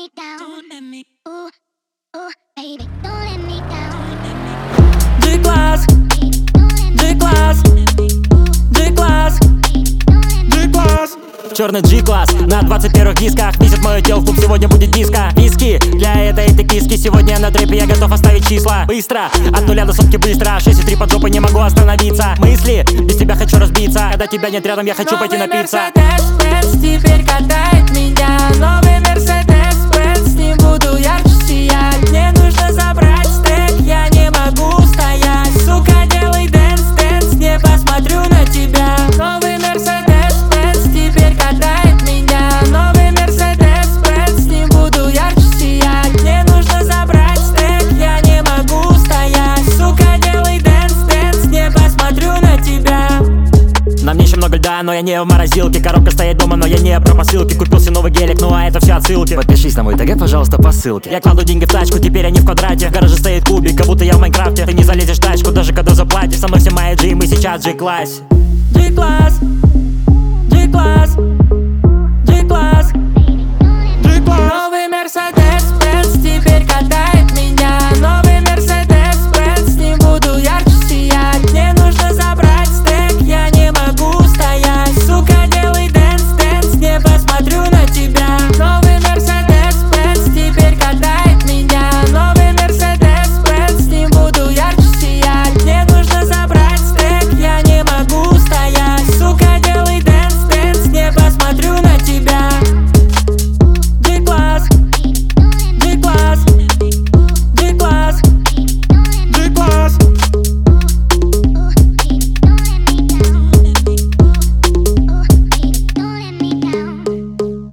me down. Don't let me. Ooh, ooh, baby, don't let me down. G-класс, G-класс, G-класс, G-класс. Черный G-класс на 21 дисках. Несет мое тело в клуб, сегодня будет диско. Виски для этой киски. Сегодня на трэпе я готов оставить числа. Быстро, от нуля до сотки быстро. 6,3 под жопой, не могу остановиться. Мысли, без тебя хочу разбиться. Когда тебя нет рядом, я хочу пойти напиться. Мерседес-Бенц теперь катает меня. Новый Мерседес-Бенц, с ним буду ярче сиять. Мне нужно забрать стек, я не могу стоять. Сука, делай дэнс, не посмотрю на тебя. Новый Мерседес-Бенц теперь катает меня. Новый Мерседес-Бенц, с ним буду ярче сиять. Мне нужно забрать стек, я не могу стоять. Сука, делай дэнс, не посмотрю на тебя. На мне еще много льда, но я не в морозилке. Коробка стоит дома, но я не про посылки. Купился новый гелик, ну а это все отсылки. Подпишись на мой ТГ, пожалуйста, по ссылке. Я кладу деньги в тачку, теперь они в квадрате. В гараже стоит кубик, как будто я в Майнкрафте. Ты не залезешь в тачку, даже когда заплатишь. Со мной все мои G, мы сейчас в G-классе. G-класс, G-класс.